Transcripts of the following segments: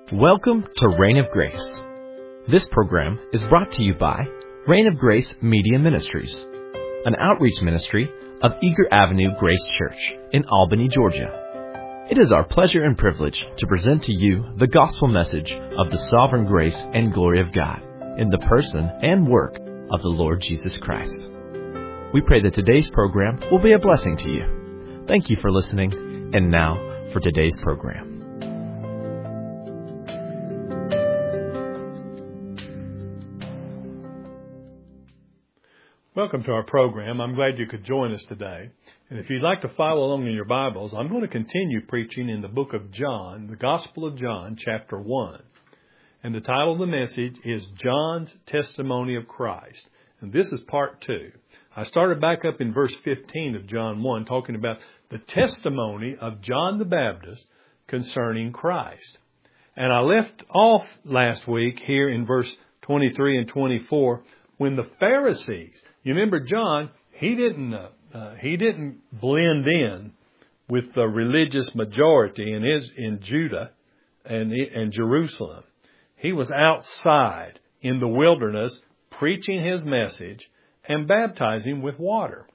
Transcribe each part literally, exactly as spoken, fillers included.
Welcome to Reign of Grace. This program is brought to you by Reign of Grace Media Ministries, an outreach ministry of Eager Avenue Grace Church in Albany, Georgia. It is our pleasure and privilege to present to you the gospel message of the sovereign grace and glory of God in the person and work of the Lord Jesus Christ. We pray that today's program will be a blessing to you. Thank you for listening, and now for today's program. Welcome to our program. I'm glad you could join us today. And if you'd like to follow along in your Bibles, I'm going to continue preaching in the book of John, the Gospel of John, chapter one. And the title of the message is John's Testimony of Christ. And this is part two. I started back up in verse fifteen of John one, talking about the testimony of John the Baptist concerning Christ. And I left off last week here in verse twenty-three and twenty-four when the Pharisees, you remember John, he didn't uh, uh, he didn't blend in with the religious majority in his in Judah and and Jerusalem. He was outside in the wilderness preaching his message and baptizing with water.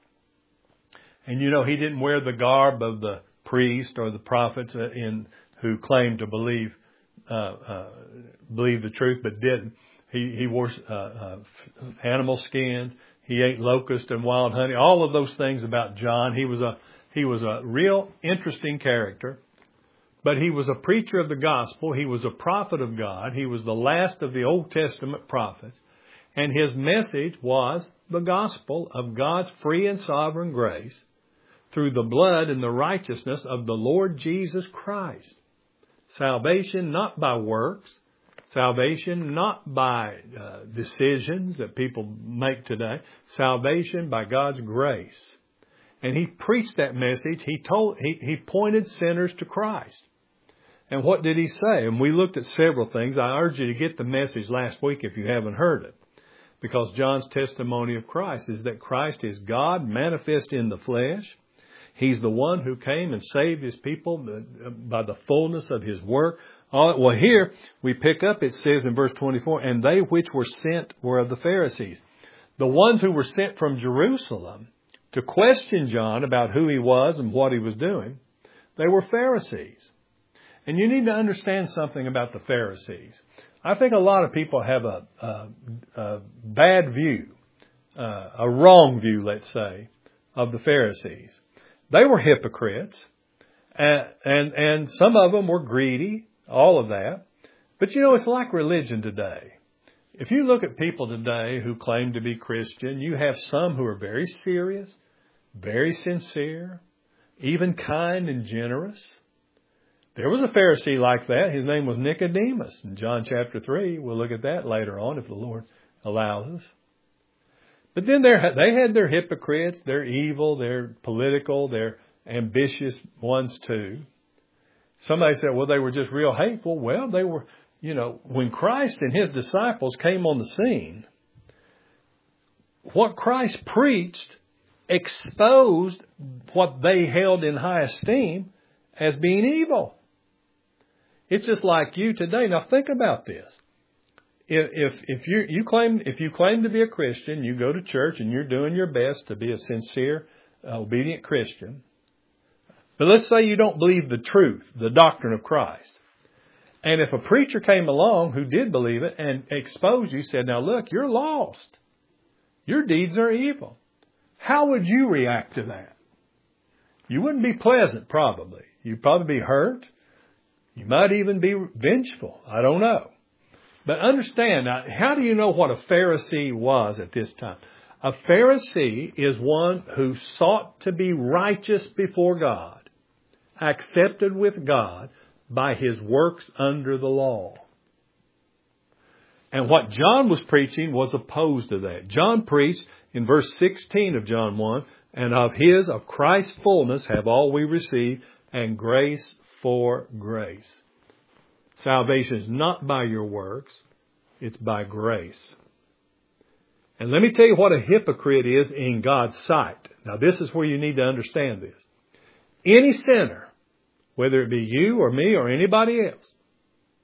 And you know, he didn't wear the garb of the priest or the prophets in who claimed to believe uh, uh, believe the truth but didn't. He he wore uh, uh, animal skins. He ate locust and wild honey. All of those things about John. He was a he was a real interesting character. But he was a preacher of the gospel. He was a prophet of God. He was the last of the Old Testament prophets. And his message was the gospel of God's free and sovereign grace through the blood and the righteousness of the Lord Jesus Christ. Salvation not by works. Salvation not by uh, decisions that people make today. Salvation by God's grace. And he preached that message. He told, he, he pointed sinners to Christ. And what did he say? And we looked at several things. I urge you to get the message last week if you haven't heard it. Because John's testimony of Christ is that Christ is God manifest in the flesh. He's the one who came and saved his people by the fullness of his work. Well, here we pick up, it says in verse twenty-four, and they which were sent were of the Pharisees. The ones who were sent from Jerusalem to question John about who he was and what he was doing, they were Pharisees. And you need to understand something about the Pharisees. I think a lot of people have a, a, a bad view, uh, a wrong view, let's say, of the Pharisees. They were hypocrites, and, and, and some of them were greedy, all of that. But you know, it's like religion today. If you look at people today who claim to be Christian, you have some who are very serious, very sincere, even kind and generous. There was a Pharisee like that. His name was Nicodemus. In John chapter three, we'll look at that later on if the Lord allows us. But then they had their hypocrites, they're evil, they're political, they're ambitious ones too. Somebody said, well, they were just real hateful. Well, they were, you know, when Christ and his disciples came on the scene, what Christ preached exposed what they held in high esteem as being evil. It's just like you today. Now think about this. If, if, if you, you claim, if you claim to be a Christian, you go to church and you're doing your best to be a sincere, uh, obedient Christian. But let's say you don't believe the truth, the doctrine of Christ. And if a preacher came along who did believe it and exposed you, said, now look, you're lost. Your deeds are evil. How would you react to that? You wouldn't be pleasant, probably. You'd probably be hurt. You might even be vengeful. I don't know. But understand, now, how do you know what a Pharisee was at this time? A Pharisee is one who sought to be righteous before God, accepted with God by his works under the law. And what John was preaching was opposed to that. John preached in verse sixteen of John one, and of his, of Christ's fullness have all we received, and grace for grace. Salvation is not by your works, it's by grace. And let me tell you what a hypocrite is in God's sight. Now this is where you need to understand this. Any sinner, whether it be you or me or anybody else,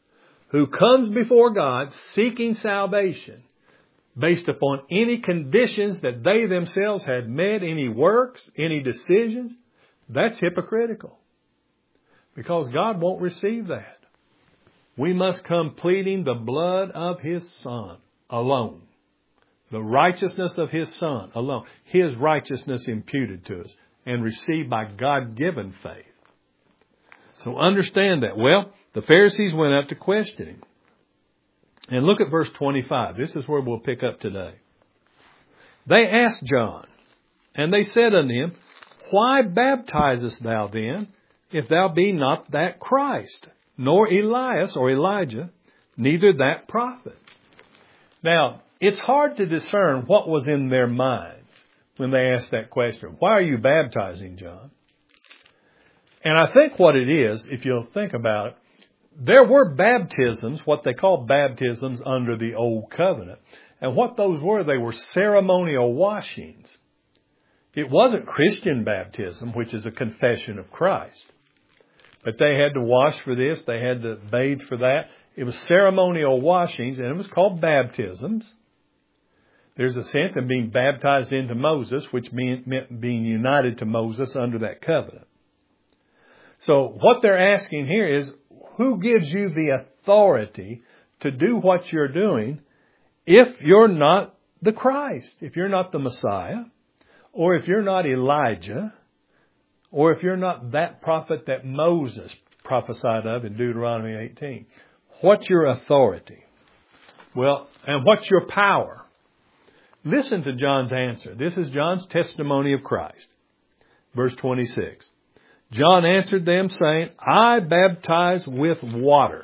who comes before God seeking salvation based upon any conditions that they themselves had met, any works, any decisions, that's hypocritical. Because God won't receive that. We must come pleading the blood of His Son alone. The righteousness of His Son alone. His righteousness imputed to us and received by God-given faith. So understand that. Well, the Pharisees went up to question Him. And look at verse twenty-five. This is where we'll pick up today. They asked John, and they said unto him, Why baptizest thou then, if thou be not that Christ, nor Elias or Elijah, neither that prophet? Now, it's hard to discern what was in their minds when they asked that question. Why are you baptizing, John? And I think what it is, if you'll think about it, there were baptisms, what they call baptisms under the Old Covenant. And what those were, they were ceremonial washings. It wasn't Christian baptism, which is a confession of Christ. But they had to wash for this, they had to bathe for that. It was ceremonial washings, and it was called baptisms. There's a sense in being baptized into Moses, which meant being united to Moses under that covenant. So what they're asking here is, who gives you the authority to do what you're doing if you're not the Christ, if you're not the Messiah, or if you're not Elijah, or if you're not that prophet that Moses prophesied of in Deuteronomy eighteen? What's your authority? Well, and what's your power? Listen to John's answer. This is John's testimony of Christ. Verse twenty-six. John answered them, saying, I baptize with water.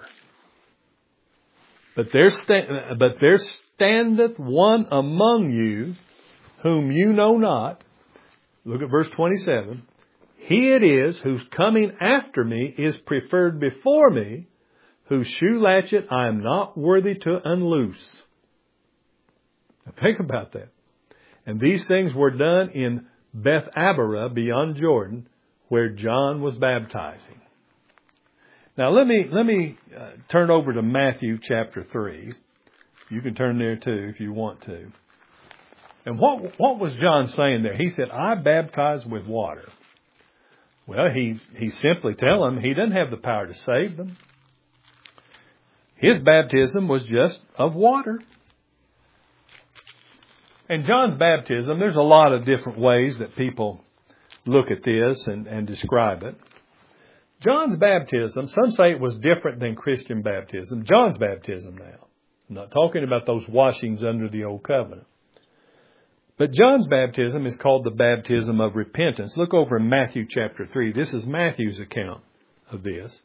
But there, sta- but there standeth one among you whom you know not. Look at verse twenty-seven. He it is whose coming after me is preferred before me, whose shoe latchet I am not worthy to unloose. Now think about that. And these things were done in Beth Abarah beyond Jordan, where John was baptizing. Now let me let me uh, turn over to Matthew chapter three. You can turn there too if you want to. And what what was John saying there? He said, I baptize with water. Well, he's he's simply telling them he doesn't have the power to save them. His baptism was just of water. And John's baptism, there's a lot of different ways that people look at this and, and describe it. John's baptism, some say it was different than Christian baptism. John's baptism now. I'm not talking about those washings under the Old Covenant. But John's baptism is called the baptism of repentance. Look over in Matthew chapter three. This is Matthew's account of this.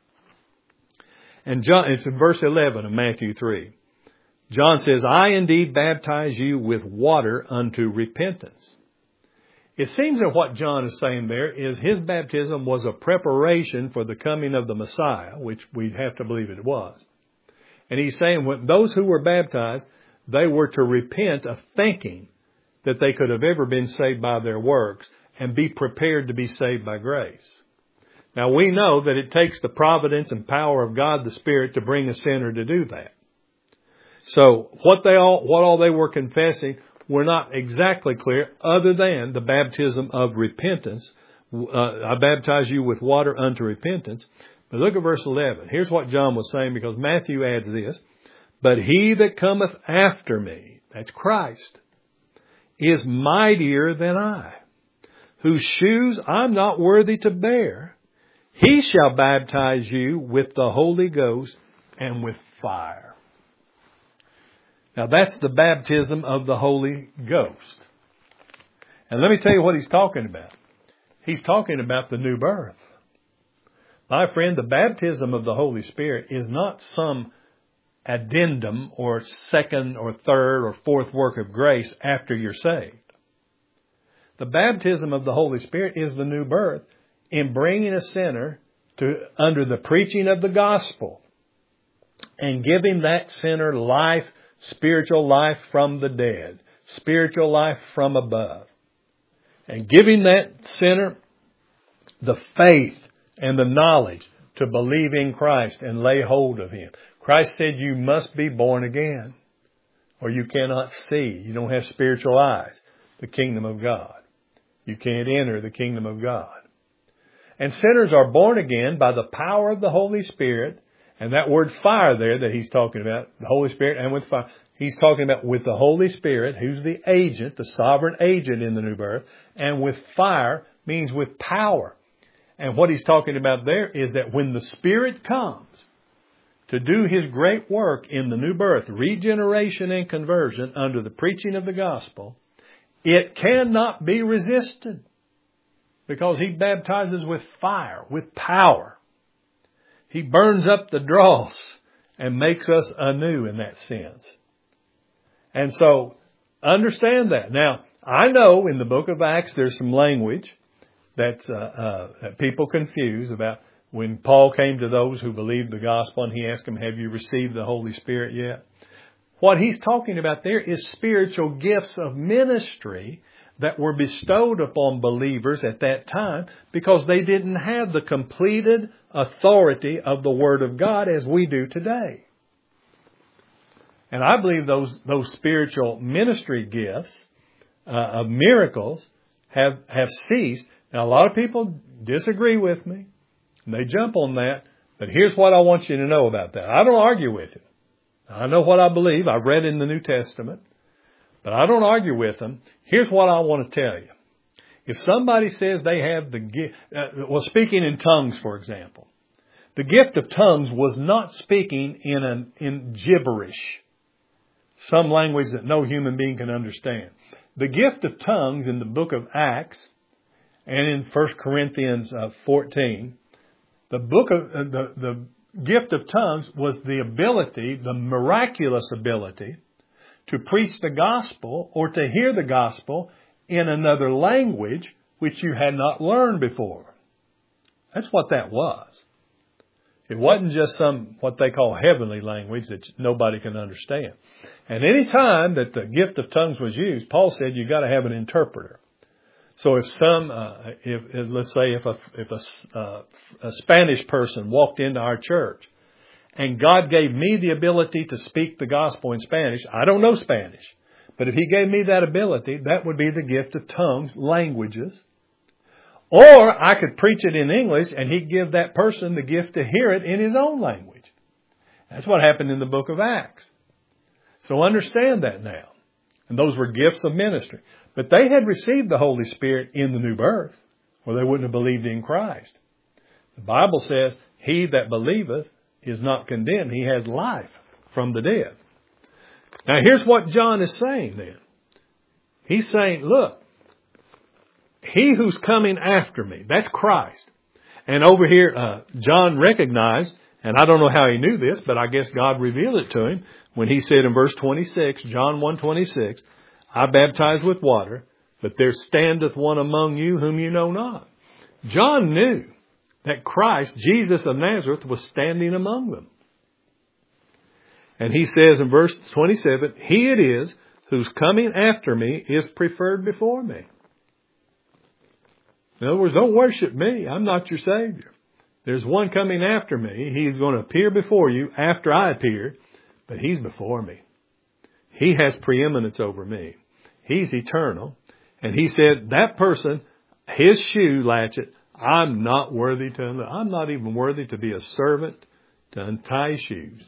And John, it's in verse eleven of Matthew three. John says, I indeed baptize you with water unto repentance. It seems that what John is saying there is his baptism was a preparation for the coming of the Messiah, which we have to believe it was. And he's saying when those who were baptized, they were to repent of thinking that they could have ever been saved by their works and be prepared to be saved by grace. Now we know that it takes the providence and power of God the Spirit to bring a sinner to do that. So what they all, what all they were confessing were not exactly clear, other than the baptism of repentance. Uh, I baptize you with water unto repentance. But look at verse eleven. Here's what John was saying, because Matthew adds this. But he that cometh after me, that's Christ, is mightier than I, whose shoes I'm not worthy to bear. He shall baptize you with the Holy Ghost and with fire. Now that's the baptism of the Holy Ghost. And let me tell you what he's talking about. He's talking about the new birth. My friend, the baptism of the Holy Spirit is not some addendum or second or third or fourth work of grace after you're saved. The baptism of the Holy Spirit is the new birth in bringing a sinner to under the preaching of the gospel and giving that sinner life, spiritual life from the dead, spiritual life from above, and giving that sinner the faith and the knowledge to believe in Christ and lay hold of Him. Christ said you must be born again, or you cannot see. You don't have spiritual eyes, the kingdom of God. You can't enter the kingdom of God. And sinners are born again by the power of the Holy Spirit. And that word fire there that he's talking about, the Holy Spirit and with fire, he's talking about with the Holy Spirit, who's the agent, the sovereign agent in the new birth. And with fire means with power. And what he's talking about there is that when the Spirit comes to do His great work in the new birth, regeneration and conversion under the preaching of the gospel, it cannot be resisted because He baptizes with fire, with power. He burns up the dross and makes us anew in that sense. And so, understand that. Now, I know in the book of Acts there's some language that's, uh, uh, that people confuse about when Paul came to those who believed the gospel and he asked them, have you received the Holy Spirit yet? What he's talking about there is spiritual gifts of ministry that were bestowed upon believers at that time because they didn't have the completed authority of the Word of God as we do today. And I believe those those spiritual ministry gifts uh, of miracles have have ceased. Now, a lot of people disagree with me, and they jump on that. But here's what I want you to know about that. I don't argue with you. I know what I believe. I've read in the New Testament. But I don't argue with them. Here's what I want to tell you. If somebody says they have the gift, uh, well, speaking in tongues, for example, the gift of tongues was not speaking in an in gibberish, some language that no human being can understand. The gift of tongues in the book of Acts and in First Corinthians uh, fourteen, the book of uh, the the gift of tongues was the ability, the miraculous ability, to preach the gospel or to hear the gospel in another language which you had not learned before. That's what that was. It wasn't just some, what they call heavenly language that nobody can understand. And any time that the gift of tongues was used, Paul said you got to have an interpreter. So if some, uh, if, if let's say if a, if a, uh, a Spanish person walked into our church, and God gave me the ability to speak the gospel in Spanish. I don't know Spanish. But if He gave me that ability, that would be the gift of tongues, languages. Or I could preach it in English and He'd give that person the gift to hear it in his own language. That's what happened in the book of Acts. So understand that now. And those were gifts of ministry. But they had received the Holy Spirit in the new birth, or they wouldn't have believed in Christ. The Bible says, he that believeth is not condemned. He has life from the dead. Now here's what John is saying then. He's saying, look, he who's coming after me, that's Christ. And over here, uh, John recognized, and I don't know how he knew this, but I guess God revealed it to him when he said in verse twenty-six, John one twenty-six, I baptize with water, but there standeth one among you whom you know not. John knew that Christ, Jesus of Nazareth, was standing among them. And he says in verse twenty-seven, he it is whose coming after me is preferred before me. In other words, don't worship me. I'm not your Savior. There's one coming after me. He's going to appear before you after I appear, but He's before me. He has preeminence over me. He's eternal. And He said, that person, his shoe latchet, I'm not worthy to, I'm not even worthy to be a servant to untie shoes.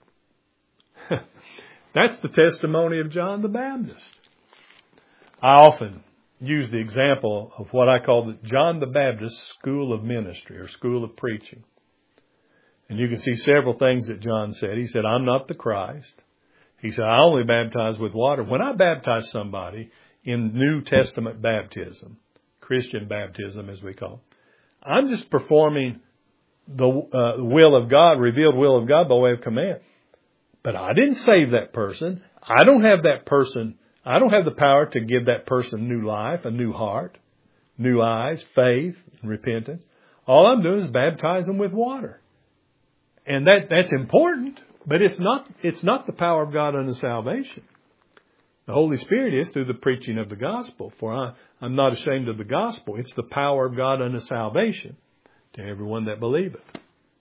That's the testimony of John the Baptist. I often use the example of what I call the John the Baptist school of ministry or school of preaching. And you can see several things that John said. He said, I'm not the Christ. He said, I only baptize with water. When I baptize somebody in New Testament baptism, Christian baptism as we call it, I'm just performing the uh, will of God, revealed will of God by way of command. But I didn't save that person. I don't have that person. I don't have the power to give that person new life, a new heart, new eyes, faith, and repentance. All I'm doing is baptize them with water. And that, that's important, but it's not, it's not the power of God unto salvation. The Holy Spirit is through the preaching of the gospel. For I, I'm not ashamed of the gospel. It's the power of God unto salvation to everyone that believeth.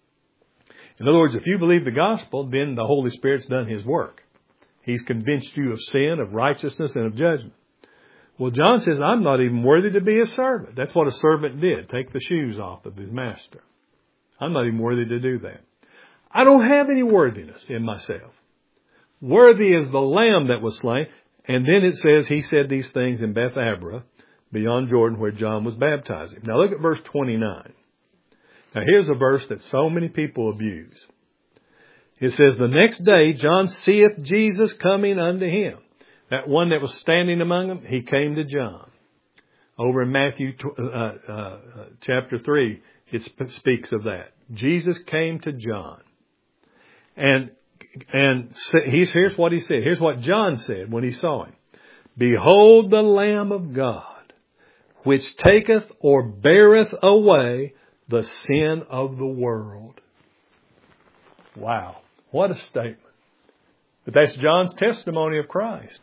In other words, if you believe the gospel, then the Holy Spirit's done His work. He's convinced you of sin, of righteousness, and of judgment. Well, John says, I'm not even worthy to be a servant. That's what a servant did, take the shoes off of his master. I'm not even worthy to do that. I don't have any worthiness in myself. Worthy is the Lamb that was slain. And then it says he said these things in Beth Abra, beyond Jordan, where John was baptizing. Now look at verse twenty-nine. Now here's a verse that so many people abuse. It says, the next day John seeth Jesus coming unto him. That one that was standing among them, he came to John. Over in Matthew uh, uh, chapter three, it speaks of that. Jesus came to John. And and he's, here's what he said. Here's what John said when he saw him. Behold the Lamb of God, which taketh or beareth away the sin of the world. Wow. What a statement. But that's John's testimony of Christ.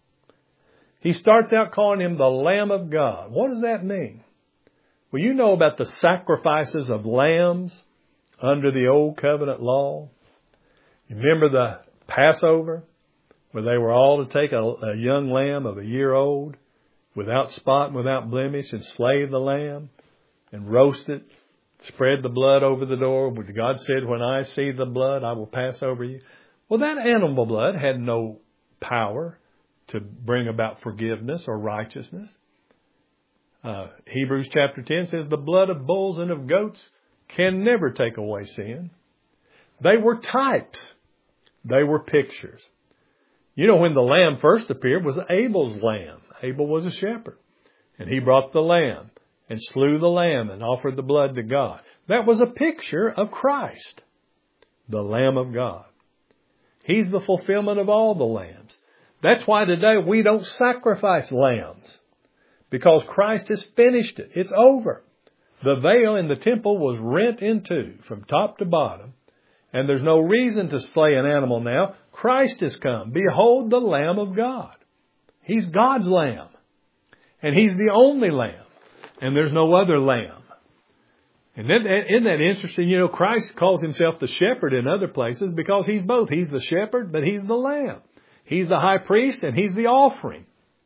He starts out calling him the Lamb of God. What does that mean? Well, you know about the sacrifices of lambs under the old covenant law. You remember the Passover, where they were all to take a, a young lamb of a year old, without spot and without blemish, and slay the lamb, and roast it, spread the blood over the door. God said, when I see the blood, I will pass over you. Well, that animal blood had no power to bring about forgiveness or righteousness. Uh, Hebrews chapter ten says the blood of bulls and of goats can never take away sin. They were types. They were pictures. You know, when the lamb first appeared was Abel's lamb. Abel was a shepherd. And he brought the lamb and slew the lamb and offered the blood to God. That was a picture of Christ, the Lamb of God. He's the fulfillment of all the lambs. That's why today we don't sacrifice lambs, because Christ has finished it. It's over. The veil in the temple was rent in two from top to bottom, and there's no reason to slay an animal now. Christ has come. Behold the Lamb of God. He's God's Lamb, and He's the only Lamb, and there's no other Lamb. And isn't that interesting? You know, Christ calls Himself the shepherd in other places because He's both. He's the shepherd, but He's the Lamb. He's the high priest, and He's the offering.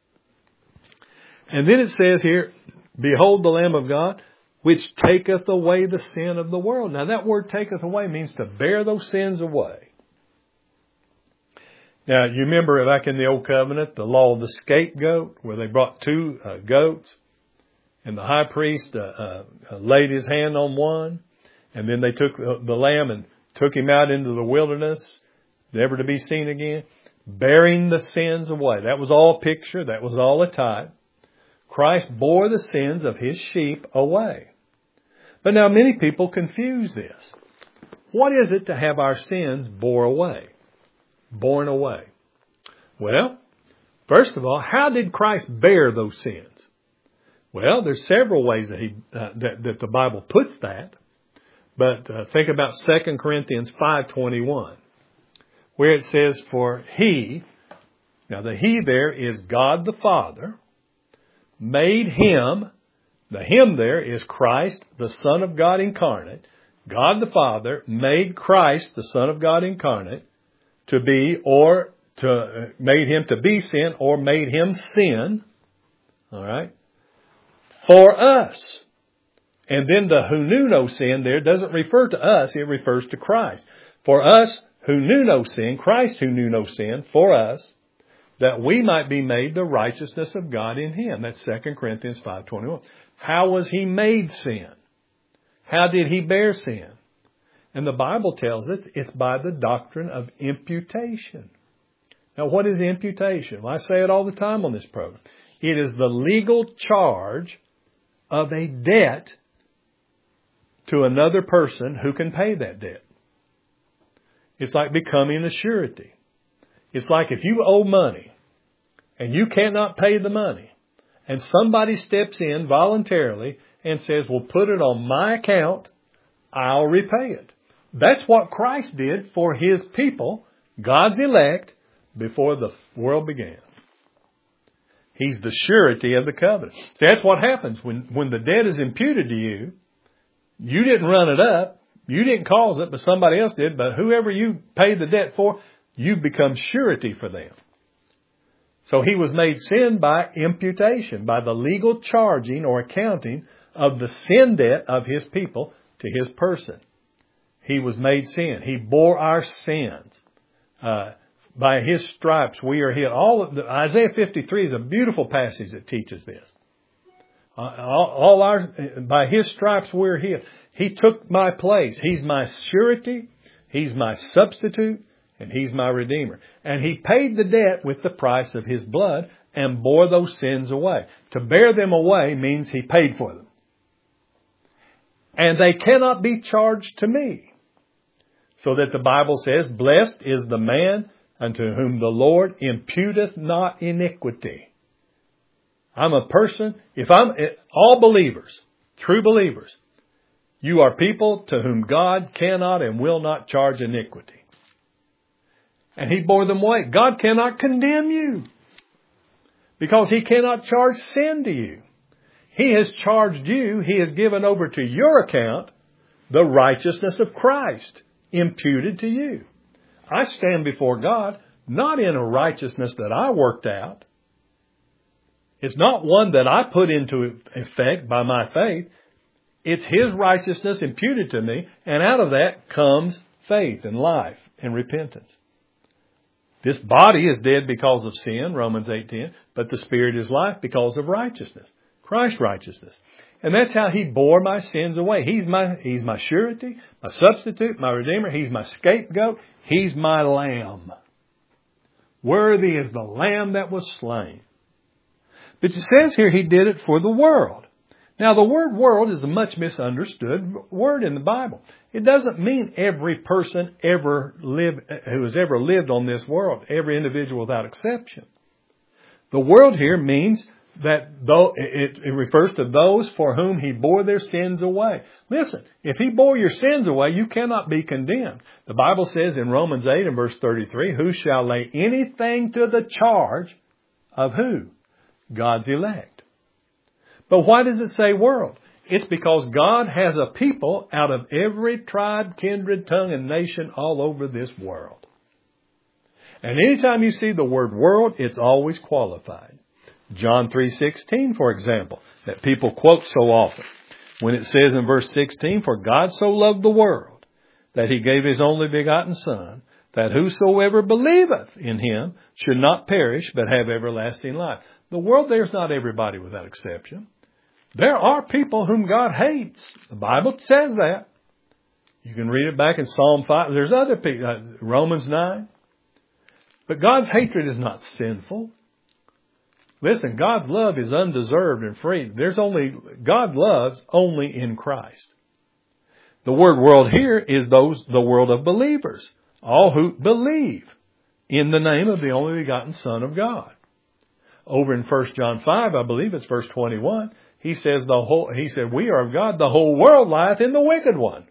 And then it says here, behold the Lamb of God, which taketh away the sin of the world. Now that word taketh away means to bear those sins away. Now you remember back in the Old Covenant, the law of the scapegoat, where they brought two uh, goats, and the high priest uh, uh, laid his hand on one, and then they took the lamb and took him out into the wilderness, never to be seen again, bearing the sins away. That was all a picture. That was all a type. Christ bore the sins of His sheep away. But now many people confuse this. What is it to have our sins bore away? Borne away? Well, first of all, how did Christ bear those sins? Well, there's several ways that he uh, that, that the Bible puts that. But uh, think about Second Corinthians five twenty-one, where it says, for He, now the He there is God the Father, made Him, the Him there is Christ, the Son of God incarnate. God the Father made Christ, the Son of God incarnate, to be, or to uh, made Him to be sin, or made Him sin. All right. For us. And then the who knew no sin there doesn't refer to us, it refers to Christ. For us who knew no sin, Christ who knew no sin, for us, that we might be made the righteousness of God in Him. That's Second Corinthians five twenty-one. How was He made sin? How did He bear sin? And the Bible tells us it's by the doctrine of imputation. Now, what is imputation? Well, I say it all the time on this program. It is the legal charge of a debt to another person who can pay that debt. It's like becoming a surety. It's like if you owe money and you cannot pay the money, and somebody steps in voluntarily and says, well, put it on my account, I'll repay it. That's what Christ did for His people, God's elect, before the world began. He's the surety of the covenant. See, that's what happens when, when the debt is imputed to you. You didn't run it up. You didn't cause it, but somebody else did. But whoever you paid the debt for, you've become surety for them. So he was made sin by imputation, by the legal charging or accounting of the sin debt of his people to his person. He was made sin. He bore our sins. Uh, by his stripes we are healed. All of the, Isaiah fifty-three is a beautiful passage that teaches this. Uh, all, all our, by his stripes we're healed. He took my place. He's my surety. He's my substitute. And he's my redeemer. And he paid the debt with the price of his blood and bore those sins away. To bear them away means he paid for them. And they cannot be charged to me. So that the Bible says, blessed is the man unto whom the Lord imputeth not iniquity. I'm a person, if I'm, all believers, true believers, you are people to whom God cannot and will not charge iniquity. And he bore them away. God cannot condemn you because he cannot charge sin to you. He has charged you. He has given over to your account the righteousness of Christ imputed to you. I stand before God not in a righteousness that I worked out. It's not one that I put into effect by my faith. It's his righteousness imputed to me. And out of that comes faith and life and repentance. This body is dead because of sin, Romans eight ten, but the spirit is life because of righteousness, Christ's righteousness. And that's how he bore my sins away. He's my, he's my surety, my substitute, my redeemer. He's my scapegoat. He's my lamb. Worthy is the lamb that was slain. But it says here he did it for the world. Now the word world is a much misunderstood word in the Bible. It doesn't mean every person ever lived, who has ever lived on this world, every individual without exception. The world here means that though it, it refers to those for whom he bore their sins away. Listen, if he bore your sins away, you cannot be condemned. The Bible says in Romans eight and verse thirty-three, who shall lay anything to the charge of who? God's elect. But why does it say world? It's because God has a people out of every tribe, kindred, tongue, and nation all over this world. And anytime you see the word world, it's always qualified. John three sixteen, for example, that people quote so often. When it says in verse sixteen, for God so loved the world that he gave his only begotten Son, that whosoever believeth in him should not perish but have everlasting life. The world there's not everybody without exception. There are people whom God hates. The Bible says that. You can read it back in Psalm five. There's other people, uh, Romans nine. But God's hatred is not sinful. Listen, God's love is undeserved and free. There's only, God loves only in Christ. The word world here is those, the world of believers. All who believe in the name of the only begotten Son of God. Over in First John five, I believe it's verse twenty-one. He says the whole, he said, we are of God, the whole world lieth in the wicked one.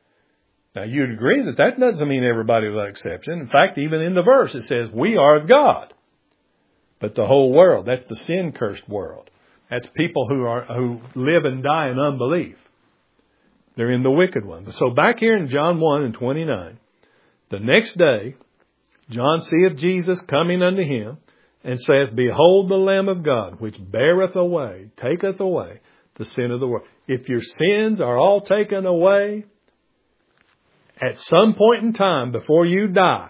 Now you'd agree that that doesn't mean everybody without exception. In fact, even in the verse it says, we are of God. But the whole world, that's the sin-cursed world. That's people who are, who live and die in unbelief. They're in the wicked one. So back here in John one and twenty-nine, the next day, John seeth Jesus coming unto him, and saith, behold the Lamb of God, which beareth away, taketh away the sin of the world. If your sins are all taken away, at some point in time before you die,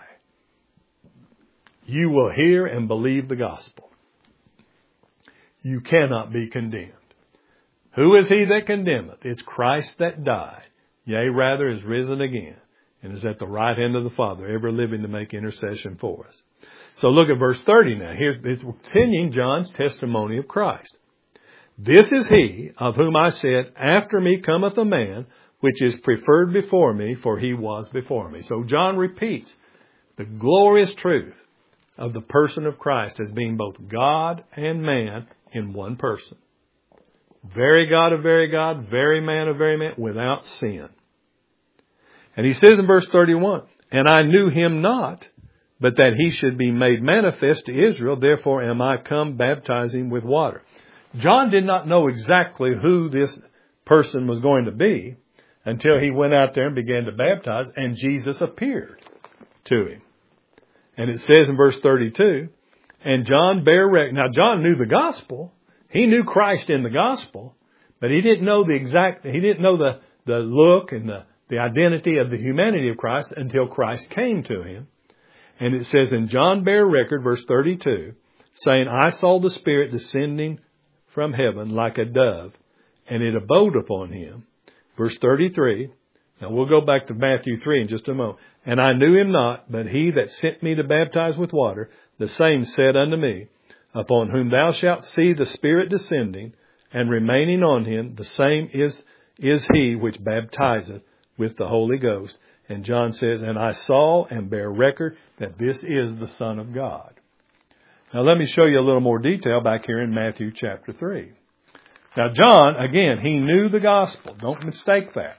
you will hear and believe the gospel. You cannot be condemned. Who is he that condemneth? It's Christ that died, yea, rather is risen again, and is at the right hand of the Father, ever living to make intercession for us. So look at verse thirty now. Here's, it's continuing John's testimony of Christ. This is he of whom I said, after me cometh a man, which is preferred before me, for he was before me. So John repeats the glorious truth of the person of Christ as being both God and man in one person. Very God of very God, very man of very man, without sin. And he says in verse thirty-one, and I knew him not, but that he should be made manifest to Israel, therefore am I come baptizing with water. John did not know exactly who this person was going to be, until he went out there and began to baptize, and Jesus appeared to him. And it says in verse thirty-two, and John bare record. Now, John knew the gospel. He knew Christ in the gospel, but he didn't know the exact, he didn't know the, the look and the, the identity of the humanity of Christ until Christ came to him. And it says, and John bare record, verse thirty-two, saying, I saw the Spirit descending from heaven like a dove, and it abode upon him. Verse thirty-three, now we'll go back to Matthew three in just a moment. And I knew him not, but he that sent me to baptize with water, the same said unto me, upon whom thou shalt see the Spirit descending and remaining on him, the same is, is he which baptizeth with the Holy Ghost. And John says, and I saw and bear record that this is the Son of God. Now let me show you a little more detail back here in Matthew chapter three. Now John, again, he knew the gospel. Don't mistake that.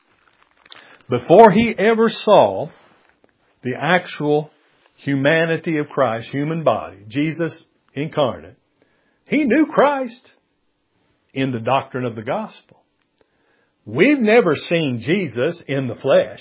Before he ever saw the actual humanity of Christ, human body, Jesus incarnate, he knew Christ in the doctrine of the gospel. We've never seen Jesus in the flesh,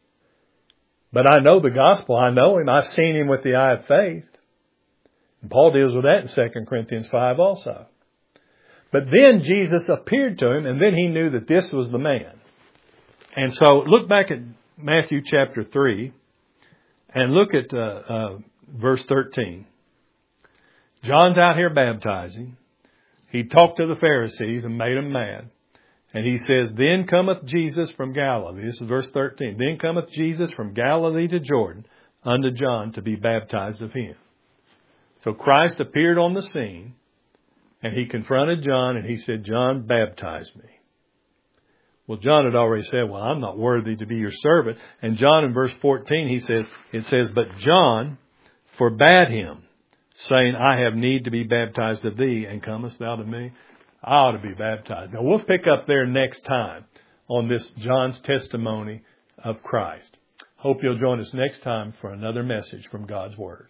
but I know the gospel. I know him. I've seen him with the eye of faith. And Paul deals with that in Second Corinthians five also. But then Jesus appeared to him, and then he knew that this was the man. And so look back at Matthew chapter three and look at uh, uh, verse thirteen. John's out here baptizing. He talked to the Pharisees and made them mad. And he says, then cometh Jesus from Galilee. This is verse thirteen. Then cometh Jesus from Galilee to Jordan unto John to be baptized of him. So Christ appeared on the scene, and he confronted John, and he said, John, baptize me. Well, John had already said, well, I'm not worthy to be your servant. And John in verse fourteen, he says, it says, but John forbade him, saying, I have need to be baptized of thee, and comest thou to me? I ought to be baptized. Now, we'll pick up there next time on this John's testimony of Christ. Hope you'll join us next time for another message from God's Word.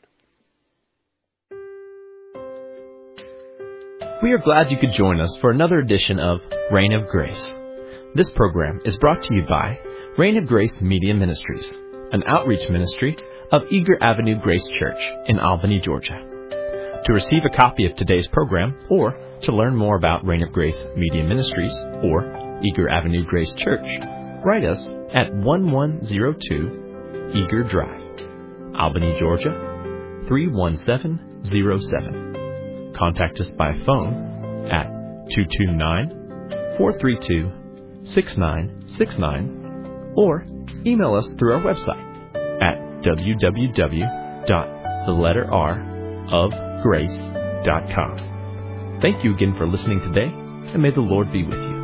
We are glad you could join us for another edition of Reign of Grace. This program is brought to you by Reign of Grace Media Ministries, an outreach ministry of Eager Avenue Grace Church in Albany, Georgia. To receive a copy of today's program or to learn more about Reign of Grace Media Ministries or Eager Avenue Grace Church, write us at one one zero two Eager Drive, Albany, Georgia three one seven zero seven. Contact us by phone at two two nine, four three two, six nine six nine or email us through our website at w w w dot the letter R of grace dot com. Thank you again for listening today, and may the Lord be with you.